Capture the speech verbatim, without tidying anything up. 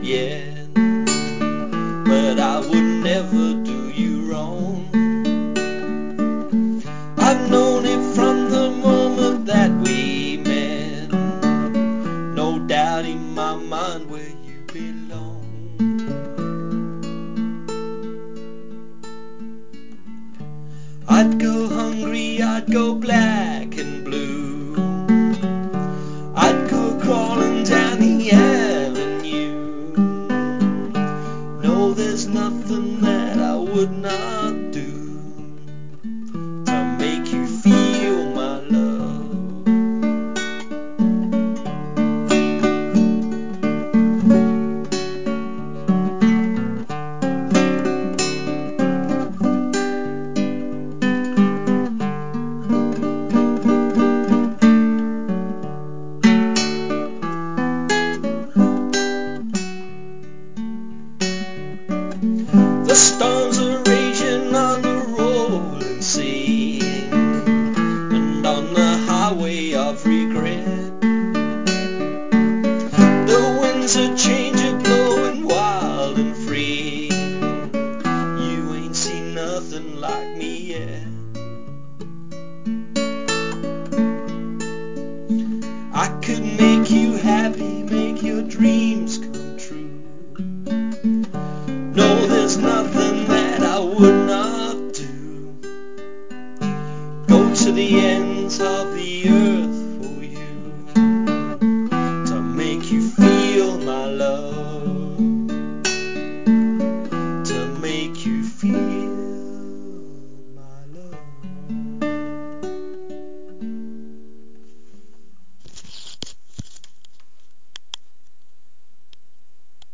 yeah, but I would never do you wrong. I've known it from the moment that we met, no doubt in my mind where you belong. I'd go hungry, I'd go black and blue, I'd go crawling down the avenue. No, there's nothing that I would not do to make you feel my love. The storms are raging on the rolling sea and on the highway of regret. The winds of change are blowing wild and free. You ain't seen nothing like me yet. I could make you happy, make your dreams come true. No, there's nothing that I would not